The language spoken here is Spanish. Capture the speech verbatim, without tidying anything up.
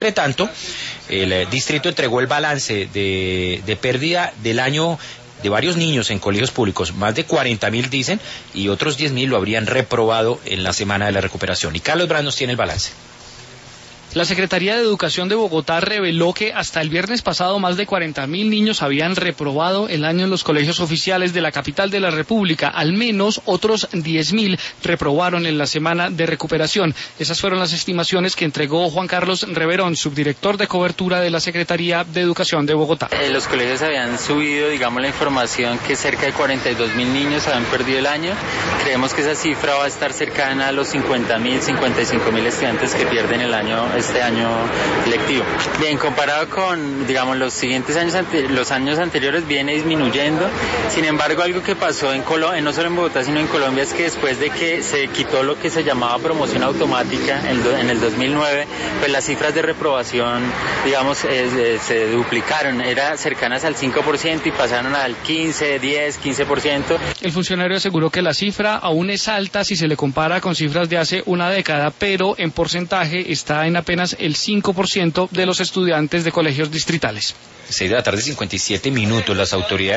Entre tanto, el distrito entregó el balance de, de pérdida del año de varios niños en colegios públicos, más de cuarenta mil dicen, y otros diez mil lo habrían reprobado en la semana de la recuperación. Y Carlos Brand nos tiene el balance. La Secretaría de Educación de Bogotá reveló que hasta el viernes pasado más de cuarenta mil niños habían reprobado el año en los colegios oficiales de la capital de la República. Al menos otros diez mil reprobaron en la semana de recuperación. Esas fueron las estimaciones que entregó Juan Carlos Reverón, subdirector de cobertura de la Secretaría de Educación de Bogotá. Eh, los colegios habían subido, digamos, la información que cerca de cuarenta y dos mil niños habían perdido el año. Creemos que esa cifra va a estar cercana a los cincuenta mil, cincuenta y cinco mil estudiantes que pierden el año este año lectivo. Bien, comparado con, digamos, los siguientes años, los años anteriores viene disminuyendo. Sin embargo, algo que pasó en Colombia, no solo en Bogotá, sino en Colombia, es que después de que se quitó lo que se llamaba promoción automática en el dos mil nueve, pues las cifras de reprobación, digamos, eh, se duplicaron, eran cercanas al cinco por ciento y pasaron al quince, diez, quince por ciento. El funcionario aseguró que la cifra aún es alta si se le compara con cifras de hace una década, pero en porcentaje está en apenas el cinco por ciento de los estudiantes de colegios distritales. seis de la tarde, cincuenta y siete minutos. Las autoridades